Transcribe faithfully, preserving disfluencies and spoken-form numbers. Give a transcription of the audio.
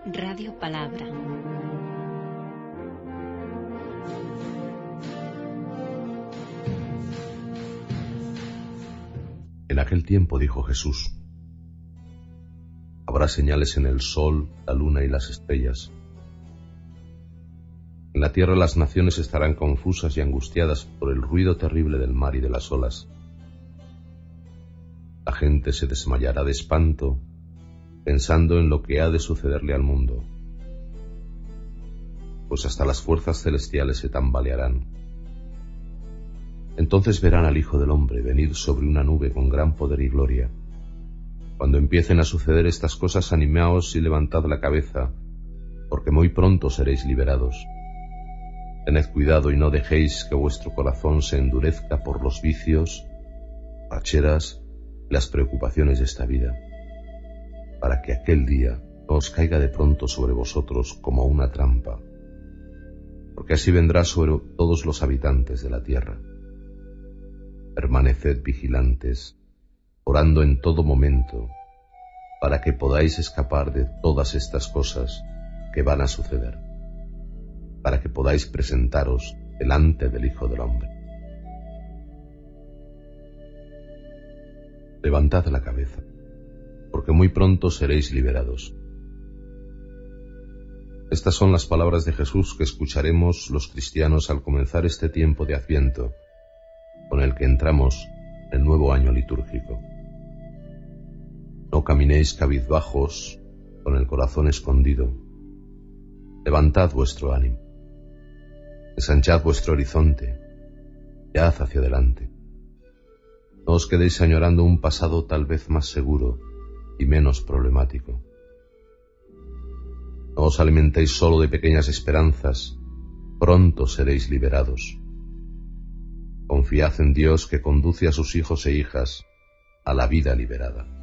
Radio Palabra. En aquel tiempo dijo Jesús: habrá señales en el sol, la luna y las estrellas. En la tierra las naciones estarán confusas y angustiadas por el ruido terrible del mar y de las olas. La gente se desmayará de espanto, pensando en lo que ha de sucederle al mundo, pues hasta las fuerzas celestiales se tambalearán. Entonces verán al Hijo del Hombre venir sobre una nube con gran poder y gloria. Cuando empiecen a suceder estas cosas, animaos y levantad la cabeza, porque muy pronto seréis liberados. Tened cuidado y no dejéis que vuestro corazón se endurezca por los vicios, borracheras y las preocupaciones de esta vida, para que aquel día no os caiga de pronto sobre vosotros como una trampa, porque así vendrá sobre todos los habitantes de la tierra. Permaneced vigilantes, orando en todo momento, para que podáis escapar de todas estas cosas que van a suceder, para que podáis presentaros delante del Hijo del Hombre. Levantad la cabeza, porque muy pronto seréis liberados. Estas son las palabras de Jesús que escucharemos los cristianos al comenzar este tiempo de Adviento, con el que entramos en el nuevo año litúrgico. No caminéis cabizbajos, con el corazón escondido. Levantad vuestro ánimo. Ensanchad vuestro horizonte. Mirad hacia adelante. No os quedéis añorando un pasado tal vez más seguro y menos problemático. No os alimentéis solo de pequeñas esperanzas. Pronto seréis liberados. Confiad en Dios, que conduce a sus hijos e hijas a la vida liberada.